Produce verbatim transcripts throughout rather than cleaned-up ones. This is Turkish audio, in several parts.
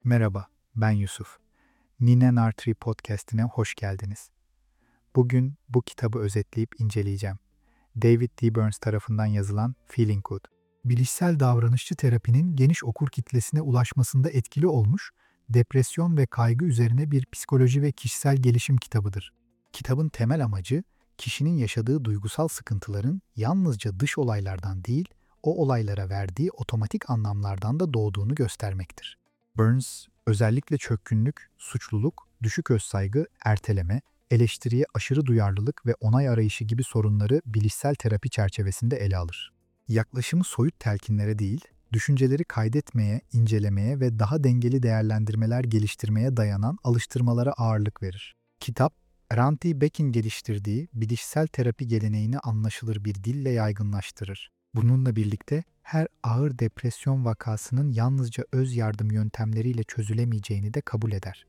Merhaba, ben Yusuf. Nine Nartri Podcast'ine hoş geldiniz. Bugün bu kitabı özetleyip inceleyeceğim. David D. Burns tarafından yazılan Feeling Good. Bilişsel davranışçı terapinin geniş okur kitlesine ulaşmasında etkili olmuş, depresyon ve kaygı üzerine bir psikoloji ve kişisel gelişim kitabıdır. Kitabın temel amacı, kişinin yaşadığı duygusal sıkıntıların yalnızca dış olaylardan değil, o olaylara verdiği otomatik anlamlardan da doğduğunu göstermektir. Burns, özellikle çökkünlük, suçluluk, düşük özsaygı, erteleme, eleştiriye aşırı duyarlılık ve onay arayışı gibi sorunları bilişsel terapi çerçevesinde ele alır. Yaklaşımı soyut telkinlere değil, düşünceleri kaydetmeye, incelemeye ve daha dengeli değerlendirmeler geliştirmeye dayanan alıştırmalara ağırlık verir. Kitap, Randy Beck'in geliştirdiği bilişsel terapi geleneğini anlaşılır bir dille yaygınlaştırır. Bununla birlikte her ağır depresyon vakasının yalnızca öz yardım yöntemleriyle çözülemeyeceğini de kabul eder.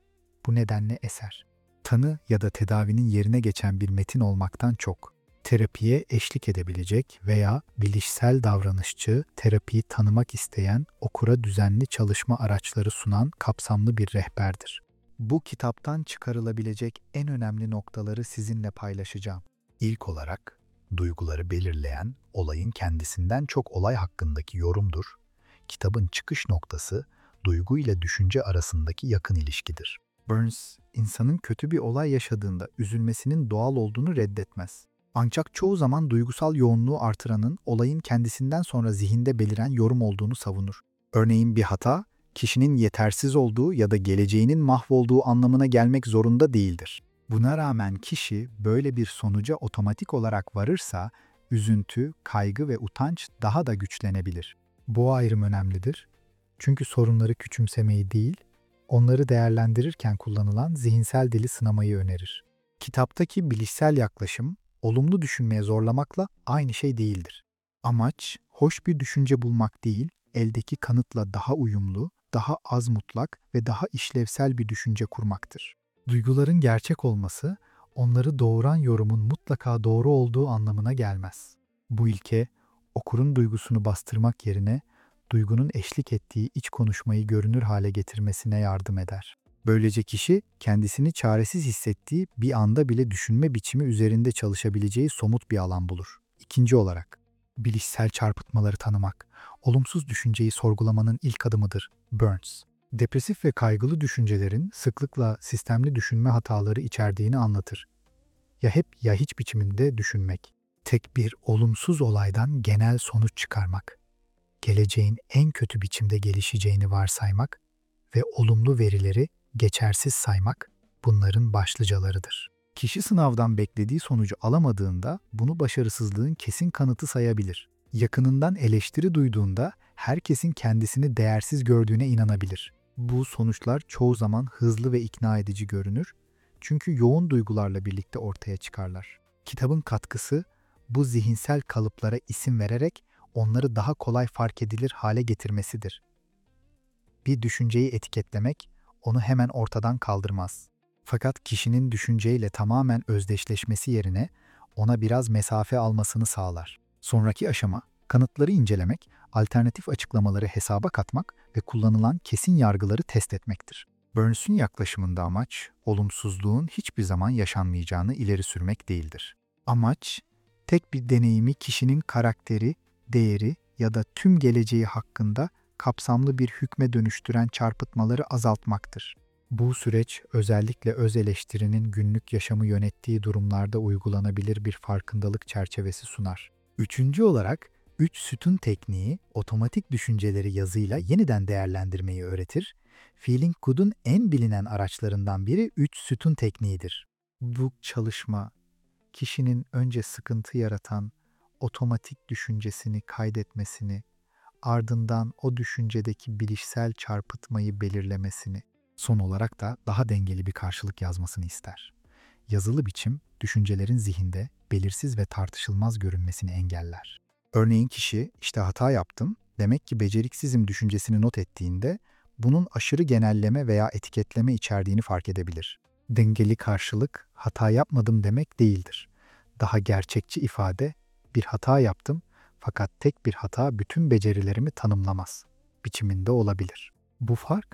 Bu nedenle eser, tanı ya da tedavinin yerine geçen bir metin olmaktan çok, terapiye eşlik edebilecek veya bilişsel davranışçı, terapiyi tanımak isteyen okura düzenli çalışma araçları sunan kapsamlı bir rehberdir. Bu kitaptan çıkarılabilecek en önemli noktaları sizinle paylaşacağım. İlk olarak, duyguları belirleyen olayın kendisinden çok olay hakkındaki yorumdur. Kitabın çıkış noktası, duygu ile düşünce arasındaki yakın ilişkidir. Burns, insanın kötü bir olay yaşadığında üzülmesinin doğal olduğunu reddetmez. Ancak çoğu zaman duygusal yoğunluğu artıranın olayın kendisinden sonra zihinde beliren yorum olduğunu savunur. Örneğin bir hata, kişinin yetersiz olduğu ya da geleceğinin mahvolduğu anlamına gelmek zorunda değildir. Buna rağmen kişi böyle bir sonuca otomatik olarak varırsa, üzüntü, kaygı ve utanç daha da güçlenebilir. Bu ayrım önemlidir. Çünkü sorunları küçümsemeyi değil, onları değerlendirirken kullanılan zihinsel dili sınamayı önerir. Kitaptaki bilişsel yaklaşım, olumlu düşünmeye zorlamakla aynı şey değildir. Amaç, hoş bir düşünce bulmak değil, eldeki kanıtla daha uyumlu, daha az mutlak ve daha işlevsel bir düşünce kurmaktır. Duyguların gerçek olması, onları doğuran yorumun mutlaka doğru olduğu anlamına gelmez. Bu ilke, okurun duygusunu bastırmak yerine, duygunun eşlik ettiği iç konuşmayı görünür hale getirmesine yardım eder. Böylece kişi, kendisini çaresiz hissettiği bir anda bile düşünme biçimi üzerinde çalışabileceği somut bir alan bulur. İkinci olarak, bilişsel çarpıtmaları tanımak, olumsuz düşünceyi sorgulamanın ilk adımıdır. Burns, depresif ve kaygılı düşüncelerin sıklıkla sistemli düşünme hataları içerdiğini anlatır. Ya hep ya hiç biçiminde düşünmek, tek bir olumsuz olaydan genel sonuç çıkarmak, geleceğin en kötü biçimde gelişeceğini varsaymak ve olumlu verileri geçersiz saymak bunların başlıcalarıdır. Kişi sınavdan beklediği sonucu alamadığında bunu başarısızlığın kesin kanıtı sayabilir. Yakınından eleştiri duyduğunda herkesin kendisini değersiz gördüğüne inanabilir. Bu sonuçlar çoğu zaman hızlı ve ikna edici görünür çünkü yoğun duygularla birlikte ortaya çıkarlar. Kitabın katkısı bu zihinsel kalıplara isim vererek onları daha kolay fark edilir hale getirmesidir. Bir düşünceyi etiketlemek onu hemen ortadan kaldırmaz. Fakat kişinin düşünceyle tamamen özdeşleşmesi yerine ona biraz mesafe almasını sağlar. Sonraki aşama, kanıtları incelemek, alternatif açıklamaları hesaba katmak ve kullanılan kesin yargıları test etmektir. Burns'ün yaklaşımında amaç, olumsuzluğun hiçbir zaman yaşanmayacağını ileri sürmek değildir. Amaç, tek bir deneyimi kişinin karakteri, değeri ya da tüm geleceği hakkında kapsamlı bir hükme dönüştüren çarpıtmaları azaltmaktır. Bu süreç özellikle öz eleştirinin günlük yaşamı yönettiği durumlarda uygulanabilir bir farkındalık çerçevesi sunar. Üçüncü olarak, üç sütun tekniği otomatik düşünceleri yazıyla yeniden değerlendirmeyi öğretir. Feeling Good'un en bilinen araçlarından biri üç sütun tekniğidir. Bu çalışma, kişinin önce sıkıntı yaratan otomatik düşüncesini kaydetmesini, ardından o düşüncedeki bilişsel çarpıtmayı belirlemesini, son olarak da daha dengeli bir karşılık yazmasını ister. Yazılı biçim, düşüncelerin zihinde belirsiz ve tartışılmaz görünmesini engeller. Örneğin kişi, işte hata yaptım, demek ki beceriksizim düşüncesini not ettiğinde, bunun aşırı genelleme veya etiketleme içerdiğini fark edebilir. Dengeli karşılık, hata yapmadım demek değildir. Daha gerçekçi ifade, bir hata yaptım, fakat tek bir hata bütün becerilerimi tanımlamaz biçiminde olabilir. Bu fark,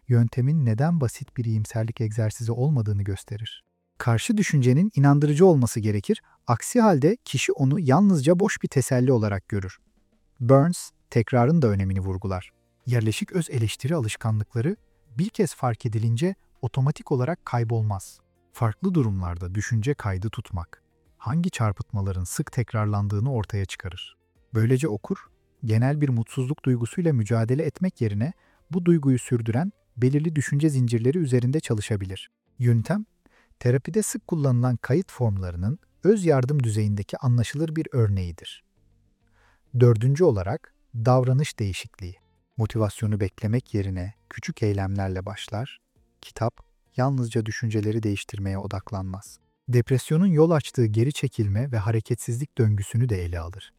yöntemin neden basit bir iyimserlik egzersizi olmadığını gösterir. Karşı düşüncenin inandırıcı olması gerekir, aksi halde kişi onu yalnızca boş bir teselli olarak görür. Burns, tekrarın da önemini vurgular. Yerleşik öz eleştiri alışkanlıkları bir kez fark edilince otomatik olarak kaybolmaz. Farklı durumlarda düşünce kaydı tutmak, hangi çarpıtmaların sık tekrarlandığını ortaya çıkarır. Böylece okur, genel bir mutsuzluk duygusuyla mücadele etmek yerine bu duyguyu sürdüren belirli düşünce zincirleri üzerinde çalışabilir. Yöntem, terapide sık kullanılan kayıt formlarının öz yardım düzeyindeki anlaşılır bir örneğidir. Dördüncü olarak, davranış değişikliği. Motivasyonu beklemek yerine küçük eylemlerle başlar, kitap yalnızca düşünceleri değiştirmeye odaklanmaz. Depresyonun yol açtığı geri çekilme ve hareketsizlik döngüsünü de ele alır.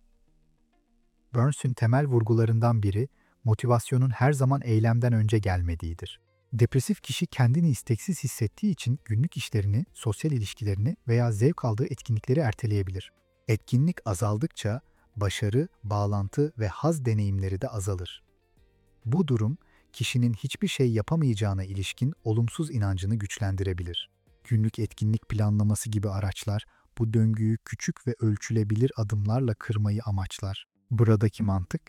Burns'ün temel vurgularından biri, motivasyonun her zaman eylemden önce gelmediğidir. Depresif kişi kendini isteksiz hissettiği için günlük işlerini, sosyal ilişkilerini veya zevk aldığı etkinlikleri erteleyebilir. Etkinlik azaldıkça başarı, bağlantı ve haz deneyimleri de azalır. Bu durum, kişinin hiçbir şey yapamayacağına ilişkin olumsuz inancını güçlendirebilir. Günlük etkinlik planlaması gibi araçlar, bu döngüyü küçük ve ölçülebilir adımlarla kırmayı amaçlar. Buradaki mantık,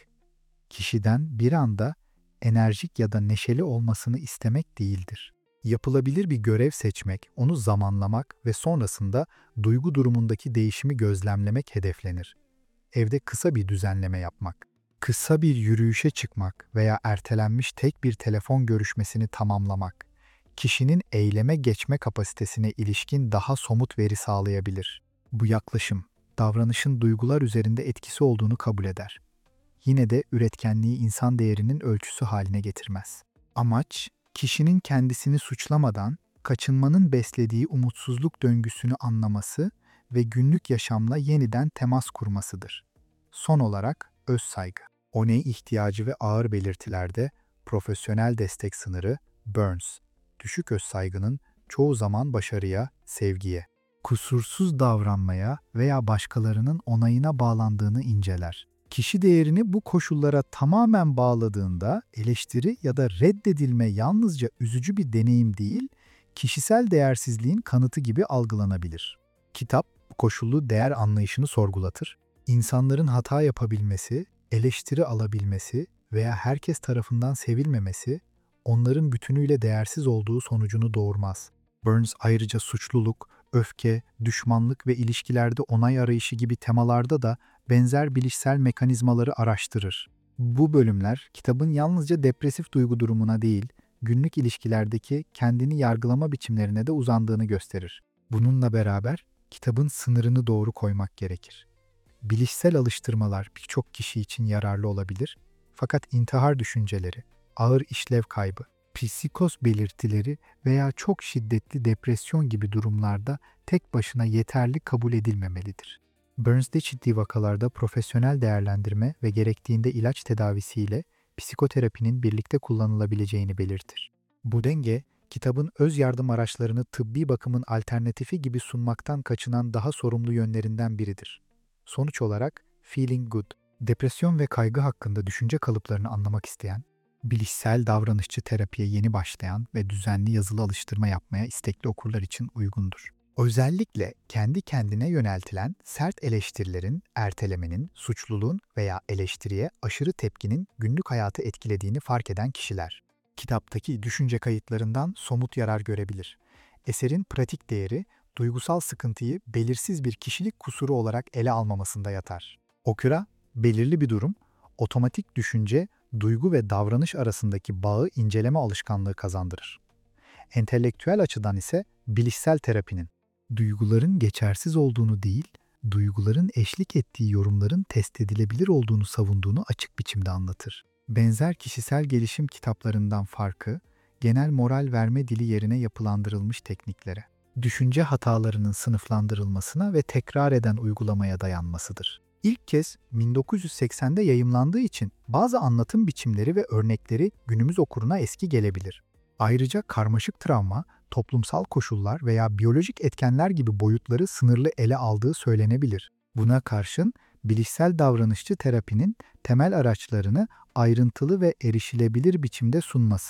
kişiden bir anda enerjik ya da neşeli olmasını istemek değildir. Yapılabilir bir görev seçmek, onu zamanlamak ve sonrasında duygu durumundaki değişimi gözlemlemek hedeflenir. Evde kısa bir düzenleme yapmak, kısa bir yürüyüşe çıkmak veya ertelenmiş tek bir telefon görüşmesini tamamlamak, kişinin eyleme geçme kapasitesine ilişkin daha somut veri sağlayabilir. Bu yaklaşım, davranışın duygular üzerinde etkisi olduğunu kabul eder. Yine de üretkenliği insan değerinin ölçüsü haline getirmez. Amaç, kişinin kendisini suçlamadan kaçınmanın beslediği umutsuzluk döngüsünü anlaması ve günlük yaşamla yeniden temas kurmasıdır. Son olarak özsaygı. Oney ihtiyacı ve ağır belirtilerde profesyonel destek sınırı Burns, düşük özsaygının çoğu zaman başarıya, sevgiye, kusursuz davranmaya veya başkalarının onayına bağlandığını inceler. Kişi değerini bu koşullara tamamen bağladığında eleştiri ya da reddedilme yalnızca üzücü bir deneyim değil, kişisel değersizliğin kanıtı gibi algılanabilir. Kitap, bu koşullu değer anlayışını sorgulatır. İnsanların hata yapabilmesi, eleştiri alabilmesi veya herkes tarafından sevilmemesi, onların bütünüyle değersiz olduğu sonucunu doğurmaz. Burns ayrıca suçluluk, öfke, düşmanlık ve ilişkilerde onay arayışı gibi temalarda da benzer bilişsel mekanizmaları araştırır. Bu bölümler kitabın yalnızca depresif duygu durumuna değil, günlük ilişkilerdeki kendini yargılama biçimlerine de uzandığını gösterir. Bununla beraber kitabın sınırını doğru koymak gerekir. Bilişsel alıştırmalar birçok kişi için yararlı olabilir, fakat intihar düşünceleri, ağır işlev kaybı, psikoz belirtileri veya çok şiddetli depresyon gibi durumlarda tek başına yeterli kabul edilmemelidir. Burns'de ciddi vakalarda profesyonel değerlendirme ve gerektiğinde ilaç tedavisiyle psikoterapinin birlikte kullanılabileceğini belirtir. Bu denge, kitabın öz yardım araçlarını tıbbi bakımın alternatifi gibi sunmaktan kaçınan daha sorumlu yönlerinden biridir. Sonuç olarak Feeling Good, depresyon ve kaygı hakkında düşünce kalıplarını anlamak isteyen, bilişsel davranışçı terapiye yeni başlayan ve düzenli yazılı alıştırma yapmaya istekli okurlar için uygundur. Özellikle kendi kendine yöneltilen sert eleştirilerin, ertelemenin, suçluluğun veya eleştiriye aşırı tepkinin günlük hayatı etkilediğini fark eden kişiler, kitaptaki düşünce kayıtlarından somut yarar görebilir. Eserin pratik değeri, duygusal sıkıntıyı belirsiz bir kişilik kusuru olarak ele almamasında yatar. Okura, belirli bir durum, otomatik düşünce, duygu ve davranış arasındaki bağı inceleme alışkanlığı kazandırır. Entelektüel açıdan ise bilişsel terapinin, duyguların geçersiz olduğunu değil, duyguların eşlik ettiği yorumların test edilebilir olduğunu savunduğunu açık biçimde anlatır. Benzer kişisel gelişim kitaplarından farkı, genel moral verme dili yerine yapılandırılmış tekniklere, düşünce hatalarının sınıflandırılmasına ve tekrar eden uygulamaya dayanmasıdır. İlk kez bin dokuz yüz seksende yayımlandığı için bazı anlatım biçimleri ve örnekleri günümüz okuruna eski gelebilir. Ayrıca karmaşık travma, toplumsal koşullar veya biyolojik etkenler gibi boyutları sınırlı ele aldığı söylenebilir. Buna karşın bilişsel davranışçı terapinin temel araçlarını ayrıntılı ve erişilebilir biçimde sunması,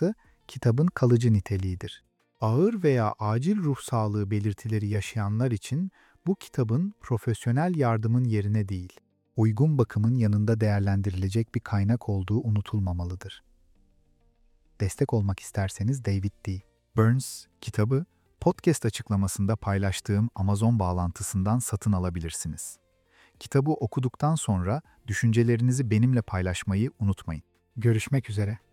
kitabın kalıcı niteliğidir. Ağır veya acil ruh sağlığı belirtileri yaşayanlar için bu kitabın profesyonel yardımın yerine değil, uygun bakımın yanında değerlendirilecek bir kaynak olduğu unutulmamalıdır. Destek olmak isterseniz David D. Burns kitabı, podcast açıklamasında paylaştığım Amazon bağlantısından satın alabilirsiniz. Kitabı okuduktan sonra düşüncelerinizi benimle paylaşmayı unutmayın. Görüşmek üzere.